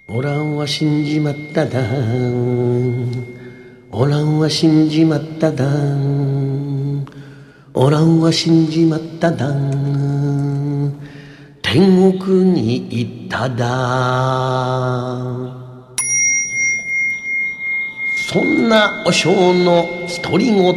オランは死んじまっただオランは死んじまっただオランは死んじまっただ天国に行っただ。そんなお正の独り言。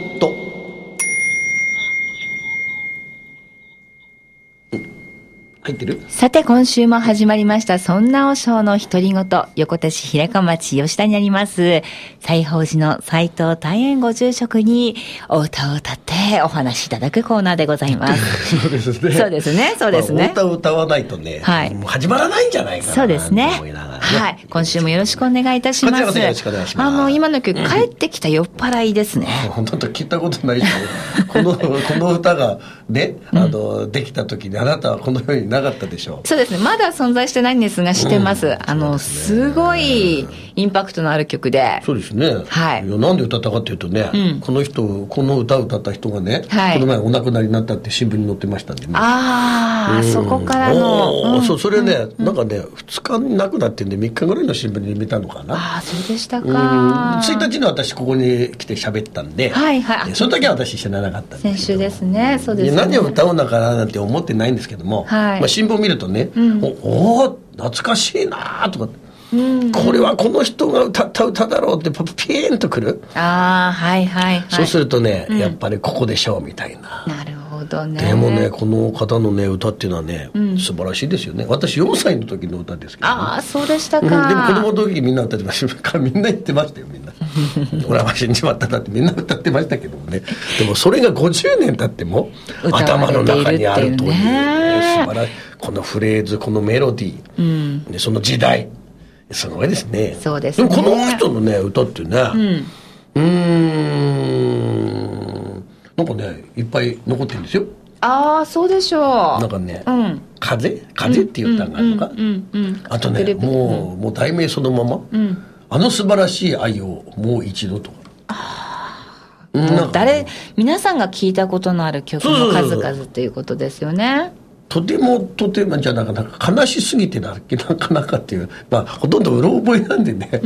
入ってる？ さて今週も始まりましたそんなお正の独り言。横手市平川町吉田にあります西宝寺の斉藤大円ご住職にお歌を歌ってお話しいただくコーナーでございます。 そうですね。 そうですね。そうですね。 お歌を歌わないとね、 はい、 もう始まらないんじゃないかな。 そうですね。はい。今週もよろしくお願いいたします。 こちらこそよろしくお願いします。 今の曲、帰ってきた酔っ払いですね。 本当聞いたことないし、この歌がね、できた時にあなたはこの世になかったでしょう。 そうですね。まだ存在してないんですが知ってます。すごいインパクトのある曲で。 そうですね。 はい。 なんで歌ったかっていうとね、この歌を歌った人がね、この前お亡くなりになったって新聞に載ってましたんでね。 そこからの。 それね、なんかね、2日に亡くなってんで3日ぐらいの新聞に見たのかな。 そうでしたか。 1日に私ここに来て喋ったんで、その時は私知らなかったんです。 先週ですね。そうですね。 何を歌うのかななんて思ってないんですけども、新聞を見るとね、懐かしいなとか、これはこの人が歌った歌だろうってピーンとくる。そうするとね、やっぱりここでしょうみたいな。 なるほどね。 でもね、この方のね歌っていうのはね、素晴らしいですよね。私4歳の時の歌ですけど、ね、 そうでしたか。 でも子供の時みんな歌ってましたみんな言ってましたよみんな。俺は死んじまっただってみんな歌ってましたけどもね。でもそれが50年経っても頭の中にあるという、素晴らしいこのフレーズ、このメロディー、でその時代すごいですね。 そうですね。 でもこの人のね歌ってね、なんかねいっぱい残ってるんですよ。 そうでしょう。 なんかね、風っていう歌があるのか。あとね、もう題名そのまま、あの素晴らしい愛をもう一度とか。 皆さんが聞いたことのある曲の数々ということですよね。 とてもじゃなか悲しすぎてなかなかっていう、ほとんどうろ覚えなんでね、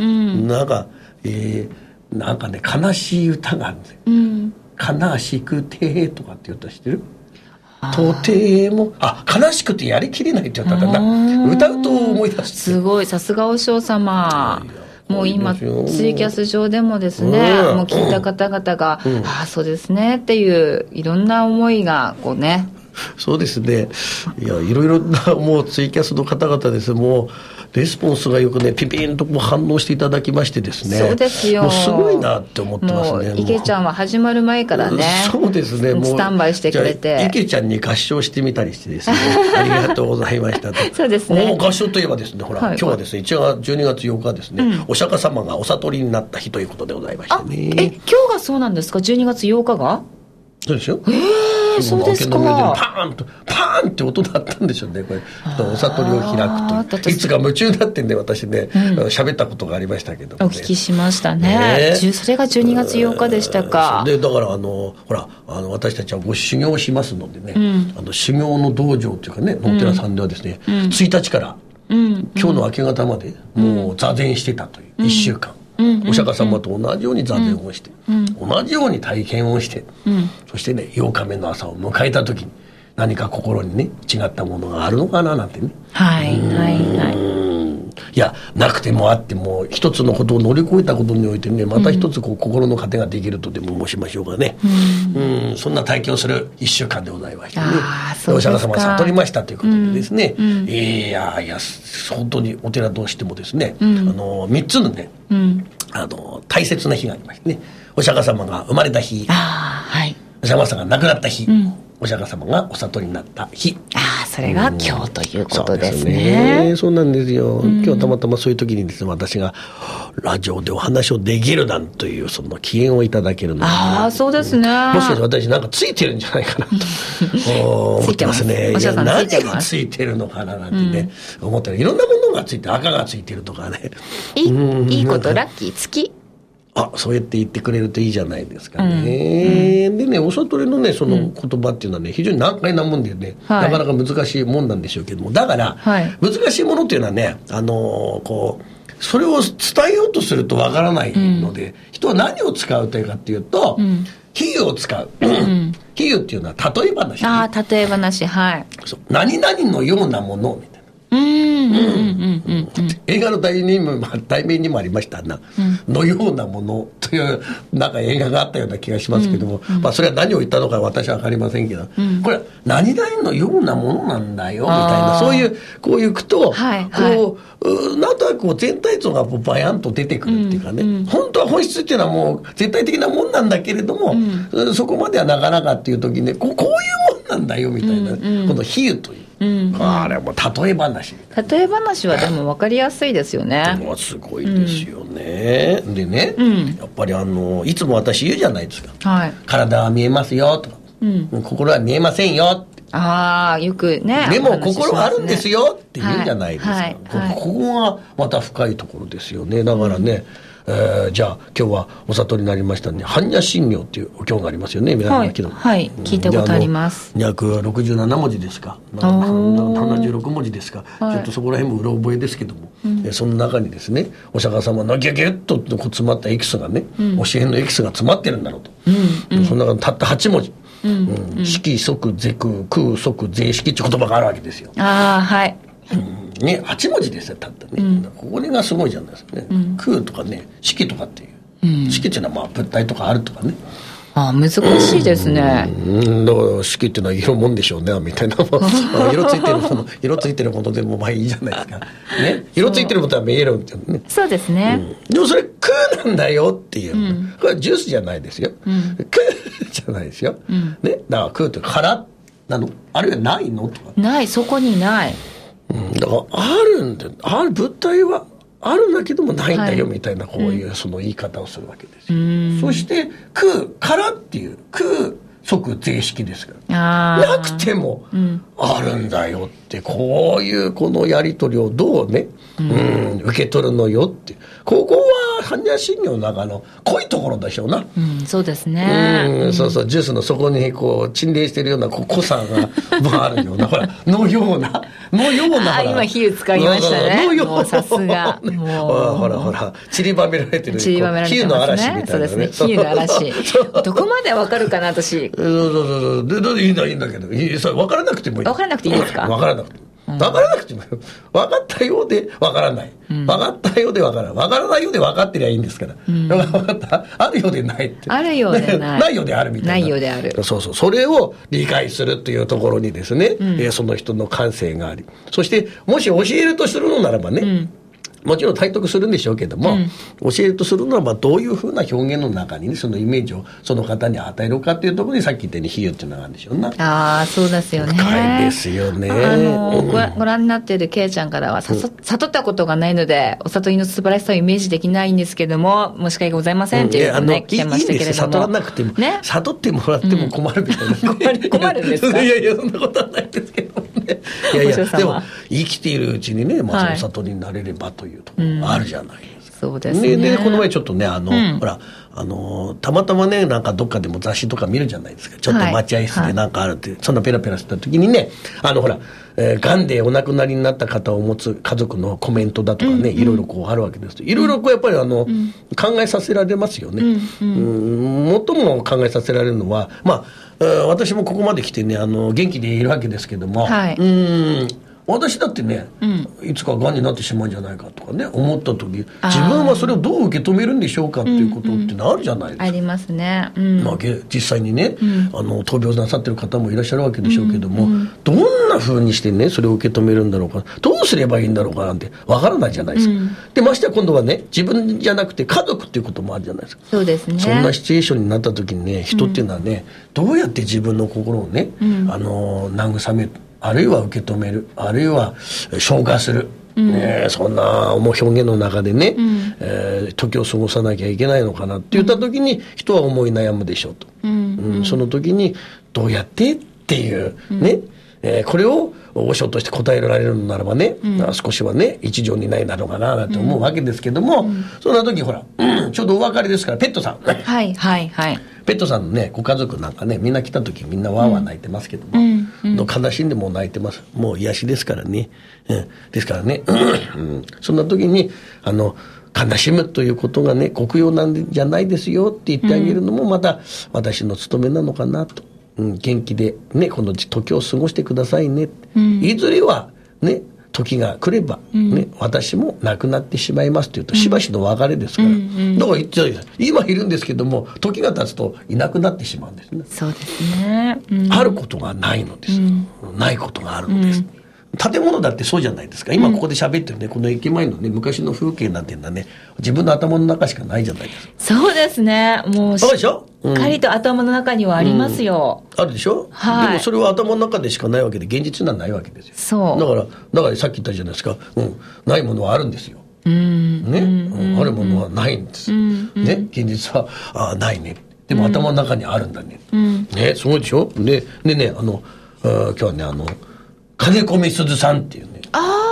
なんかね悲しい歌があるんですよ。悲しくてとかって言う歌知ってる？とても悲しくてやりきれないって言ったんだな。歌うと思い出す。 すごい、さすがお嬢様。もう今ツイキャス上でもですね、もう聞いた方々が、そうですねっていういろんな思いがこうね。 そうですね。いろいろなもうツイキャスの方々ですもうレスポンスがよくねピンと反応していただきましてですね。 そうですよ。 もうすごいなって思ってますね。 池ちゃんは始まる前からね。 そうですね。もうスタンバイしてくれて。 池ちゃんに合唱してみたりしてですね。ありがとうございましたと。 そうですね。 合唱といえばですね、ほら、今日はですね12月8日ですね、お釈迦様がお悟りになった日ということでございましてね。 今日がそうなんですか12月8日が？ そうですよ。 そうですか。 パーンって音だったんでしょうね。これお悟りを開くといつか夢中になってね私ね喋ったことがありましたけども、 お聞きしましたね。それが12月8日でしたか。 でだからほら私たちはご修行しますのでね、修行の道場っていうかねお寺さんではですね、1日から今日の明け方までもう座禅してたという1週間。お釈迦様と同じように座禅をして、同じように体験をして、そしてね8日目の朝を迎えた時に何か心にね違ったものがあるのかななんてね。いやなくてもあっても一つのことを乗り越えたことにおいてねまた一つ心の糧ができるとでも申しましょうかね。そんな体験をする1週間でございましてね。お釈迦様が悟りましたということでですね、本当にお寺としてもですね、3つのね、大切な日がありましてね、お釈迦様が生まれた日、お釈迦様が亡くなった日、お釈迦様がお悟りになった日。 それが今日ということですね。 そうなんですよ。今日たまたまそういう時にですね私がラジオでお話をできるなんというその機嫌をいただけるので、 そうですね。 もしかして私なんかついてるんじゃないかなと思ってますね。何がついてるのかななんてね、思ってる。いろんなものがついて赤がついてるとかね。 いいことラッキー月。 そうやって言ってくれるといいじゃないですかね。でね、お悟りのね、その言葉っていうのはね、非常に難解なもんでね、なかなか難しいもんなんでしょうけども、だから、難しいものっていうのはね、それを伝えようとするとわからないので、人は何を使うというかっていうと、比喩を使う。比喩っていうのは例え話。 例え話、はい。 何々のようなものみたいな。映画の題名にもありましたな、のようなものというなんか映画があったような気がしますけども、それは何を言ったのか私は分かりませんけど、これは何々のようなものなんだよみたいな、そういうこういう句と、なんとなく全体像がバヤンと出てくるっていうかね、本当は本質っていうのはもう絶対的なもんなんだけれども、そこまではなかなかっていう時にね、こういうもんなんだよみたいな、この比喩という。あれも例え話例え話はでも分かりやすいですよね。 でもすごいですよね。でね、やっぱりいつも私言うじゃないですか、体は見えますよとか、心は見えませんよって、 よくね、 でも心はあるんですよって言うじゃないですか、ここがまた深いところですよね。だからね、じゃあ今日はお悟りになりましたね、般若心経っていうお経がありますよね、皆さんが聞いたことあります。 267文字ですか、76文字ですか、ちょっとそこら辺もうろ覚えですけども、その中にですね、お釈迦様のギュギュッと詰まったエキスがね、教えのエキスが詰まってるんだろうと、その中にたった8文字、色即是空、空即是色って言葉があるわけですよ。ね、8文字ですよ、たったね、これがすごいじゃないですかね、空とかね、色とかっていう、色っていうのはまあ物体とかあるとかね、 難しいですね。 だから色っていうのは色もんでしょうねみたいな色ついてるものでもまあいいじゃないですか、ね、色ついてるものは見えるっていうね。 そうですね、 でもそれ空なんだよっていう、これはジュースじゃないですよ、空じゃないですよ、ね、だから空って空なの、あるいはないのとか、 ない、そこにない、 だからあるんで、物体はあるんだけどもないんだよみたいな、こういうその言い方をするわけですよ。そして空からっていう空即是色ですからなくてもあるんだよって、こういうこのやり取りをどうね、受け取るのよって、ここは般若心経の中の濃いところでしょうな。 そうですね。 そうそう、ジュースの底にこう沈殿しているような濃さがあるようなほらのような今比喩使いましたね。もうさすがほら散りばめられてる比喩の嵐みたいなね。 そうですね、比喩の嵐どこまでわかるかな私。 そういいんだけど、分からなくてもいい。 分からなくていいですか。 分からなくて分かったようで分からない、分かったようで分からない、分からないようで分かってりゃいいんですから、分かった、あるようでないって、 あるようでないないようであるみたいな、 ないようである、 それを理解するというところにですね、その人の感性があり、そしてもし教えるとするのならばね、もちろん体得するんでしょうけども、教えるとするならばどういうふうな表現の中に、ね、そのイメージをその方に与えるかっていうところに、さっき言ったように比喩っていうのがあるんでしょうな。 そうですよね。 深いですよね。 ご覧になっているケイちゃんからは、悟ったことがないのでお悟りの素晴らしさをイメージできないんですけども、申し訳ございませんっていうのをね、来てましたけれども、 悟らなくても、ね、悟ってもらっても困るみたいな、 困るんですか。 いやそんなことはないですけどね。でも生きているうちにね、その悟りになれればというところがあるじゃないですか。 そうですね。 でこの前ちょっとね、ほらたまたまね、なんかどっかでも雑誌とか見るじゃないですか。ちょっと待合室でなんかあるって、そんなペラペラした時にね、ほら癌でお亡くなりになった方を持つ家族のコメントだとかね、いろいろこうあるわけです。いろいろこうやっぱり考えさせられますよね。最も考えさせられるのは、私もここまで来てね、元気でいるわけですけども、私だってね、いつか癌になってしまうんじゃないかとかね、思った時、自分はそれをどう受け止めるんでしょうかっていうことってあるじゃないですか。 ありますね。 実際にね、闘病なさってる方もいらっしゃるわけでしょうけども、どんな風にしてね、それを受け止めるんだろうか、どうすればいいんだろうかなんてわからないじゃないですか。でましてや今度はね、自分じゃなくて家族っていうこともあるじゃないですか。 そうですね。 そんなシチュエーションになった時にね、人っていうのはね、どうやって自分の心をね、慰める、あるいは受け止める、あるいは消化する、そんな表現の中でね、時を過ごさなきゃいけないのかなって言った時に、人は思い悩むでしょうと、その時にどうやってっていうね、 これを和尚として答えられるのならばね、少しはね一条にないなのかななんて思うわけですけども、そんな時ほら、ちょうどお別れですからペットさんはいはいはい。 ペットさんのねご家族なんかねみんな来た時みんなわーわー泣いてますけども、悲しんでも泣いてます。もう癒しですからね、ですからね、そんな時に悲しむということがね酷評なんじゃないですよって言ってあげるのもまた私の務めなのかなと、元気でねこの時を過ごしてくださいね、いずれはね時が来れば、ね私も亡くなってしまいますというとしばしの別れですから、だから言っちゃう今いるんですけども時が経つといなくなってしまうんですね。 そうですね、 あることがないのです、ないことがあるのです、建物だってそうじゃないですか。今ここで喋ってるね、この駅前のね昔の風景なんていうのはね自分の頭の中しかないじゃないですか。 そうですね、もうそうでしょ、 しっかりと頭の中にはありますよ、 あるでしょ、 はい、 でもそれは頭の中でしかないわけで現実にはないわけですよ。 そうだからさっき言ったじゃないですか、ないものはあるんですよ、ね、あるものはないんです、ね、現実はないね、でも頭の中にあるんだね、ね、すごいでしょ。でね今日はね金子みすずさんっていうね、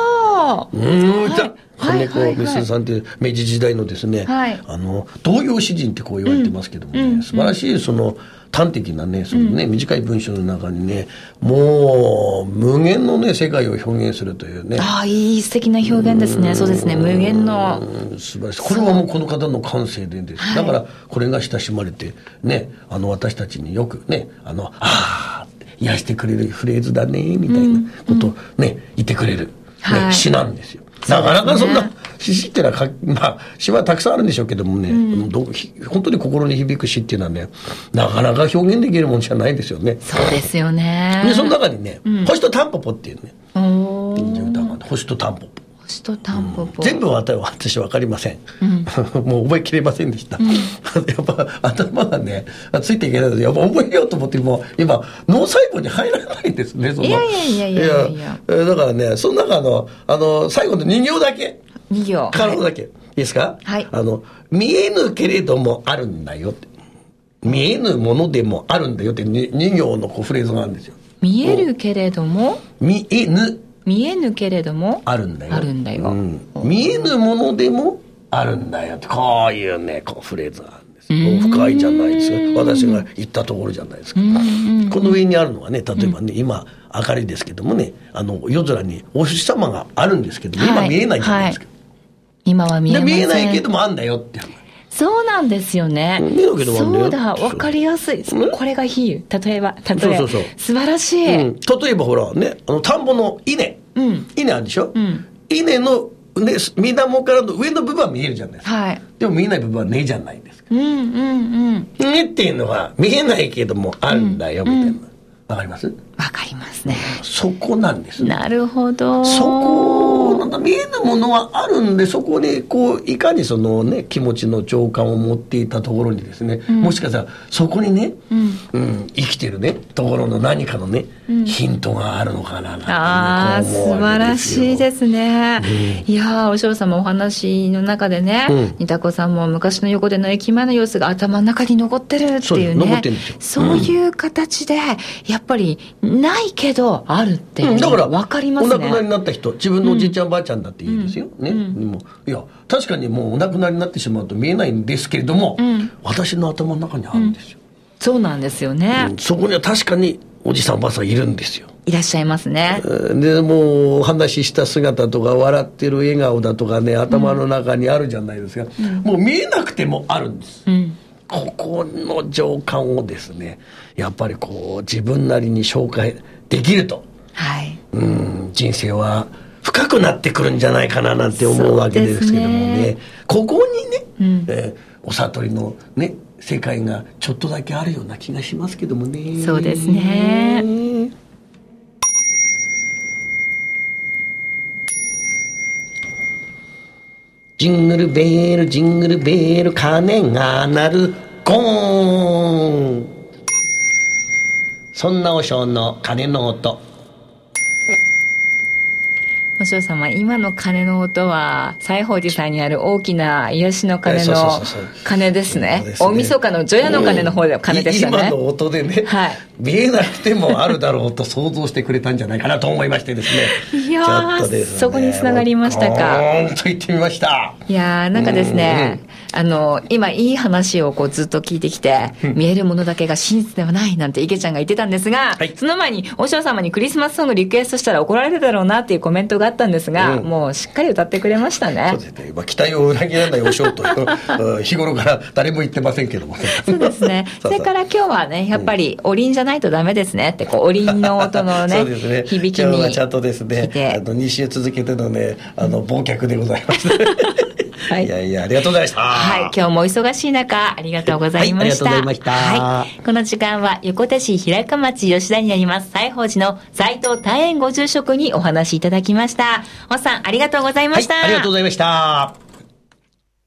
金子みすずさんっていう明治時代のですね、童謡詩人ってこう言われてますけどもね、素晴らしいその端的なね、そのね、短い文章の中にね、もう無限のね世界を表現するというね。 いい素敵な表現ですね。そうですね、無限の素晴らしい。これはもうこの方の感性でです、だからこれが親しまれてね、私たちによくね癒してくれるフレーズだねみたいなことをね、言ってくれる、詩なんですよ。なかなかそんな詩っていうのは詩はたくさんあるんでしょうけどもね、本当に心に響く詩っていうのはねなかなか表現できるもんじゃないですよね。 そうですよね。 でその中にね、星とタンポポっていうね歌があって、星とタンポポ、 星とタンポポ、 全部私分かりません、もう覚えきれませんでした、やっぱ頭がねついていけないのでやっぱ覚えようと思っても今脳細胞に入らないですね。いやだからねその中最後の2行だけ、体だけ、いいですか、見えぬけれどもあるんだよって、見えぬものでもあるんだよって2行のフレーズがあるんですよ。 見えるけれども見えぬけれどもあるんだよ、 見えぬものでもあるんだよって、こういうねフレーズがあるんですよ。深いじゃないですか、私が言ったところじゃないですか。この上にあるのはね、例えばね、今明かりですけどもね、夜空にお星様があるんですけども、今見えないじゃないですか、 今は見えません。 見えないけどもあんだよって話。 そうなんですよね。そうだ、わかりやすい。これが比喩。例えば素晴らしい。例えばほらね、田んぼの稲あるでしょ、稲のね、水面からの上の部分は見えるじゃないですか、でも見えない部分はねえじゃないですか。ねっていうのは見えないけどもあるんだよみたいな、わかります？ わかりますね。 そこなんです。 なるほど。 そこなんか見えぬものはあるんで、そこにいかにそのね気持ちの情感を持っていたところにですね、もしかしたらそこにね、生きてるねところの何かのね、ヒントがあるのかななんて、 素晴らしいですね。いやお嬢様お話の中でね、ニタコさんも昔の横での駅前の様子が頭の中に残ってるっていうね、そういう形でやっぱりないけどあるっていうのが分かりますね。 お亡くなりになった人、自分のおじいちゃんばあちゃんだっていいですよ、ね、でもいや確かにもうお亡くなりになってしまうと見えないんですけれども、私の頭の中にあるんですよ、 そうなんですよね、 そこには確かにおじさんおばあさんいるんですよ。 いらっしゃいますね。 でもう話した姿とか笑ってる笑顔だとかね、頭の中にあるじゃないですか、もう見えなくてもあるんです、ここの情感をですねやっぱり自分なりに紹介できると、人生は深くなってくるんじゃないかななんて思うわけですけどもね、ここにね、お悟りのね世界がちょっとだけあるような気がしますけどもね。 そうですね。 ジングルベールジングルベール鐘が鳴るゴーン、そんなお正の鐘の音。 お嬢様、今の鐘の音は西宝寺さんにある大きな癒しの鐘の鐘ですね。大晦日の除夜の鐘の方で鐘でしたね。 今の音でね、 見えなくてもあるだろうと想像してくれたんじゃないかなと思いましてですね。 いやー、ちょっとですね、そこにつながりましたか。 と言ってみました。 いやー、なんかですね、今いい話をこうずっと聞いてきて、見えるものだけが真実ではないなんて池ちゃんが言ってたんですが、その前にお嬢様にクリスマスソングリクエストしたら怒られるだろうなっていうコメントがあったんですが、もうしっかり歌ってくれましたね。 そうですね。期待を裏切らないお嬢と日頃から誰も言ってませんけども。 そうですね。それから今日はね、やっぱりおりんじゃないとダメですねって、こうおりんの音のね、 ね、 響きに。 今日はちゃんとですね、2週続けてのね、忘却でございます。はい、いやいや、ありがとうございました。 はい、今日もお忙しい中、ありがとうございました。はい、ありがとうございました。はい、この時間は横手市平鹿町吉田にあります西宝寺の斉藤大円ご住職にお話しいただきました。本さん、ありがとうございました。 はい、ありがとうございました。